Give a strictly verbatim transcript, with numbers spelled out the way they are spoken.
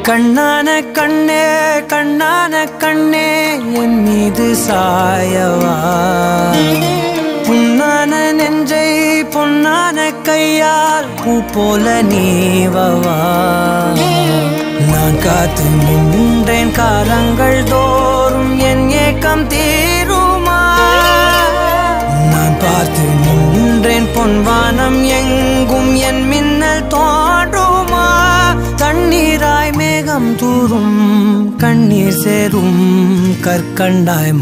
கண்ணான கண்ணே கண்ணான கண்ணே என் மீது சாயவா புண்ணான நெஞ்சை பொன்னான கையால் பூ போல நீவவா நான் காத்து நின்றேன் காலங்கள் தோறும் என் ஏக்கம் தீருமா நான் பார்த்து நின்றேன் பொன்வானம் எங்கும் என் மின்னல் தோன்றுமா தண்ணீராய் மேகம் தூரும் கண்ணீர் சேரும் கற்கண்டாய்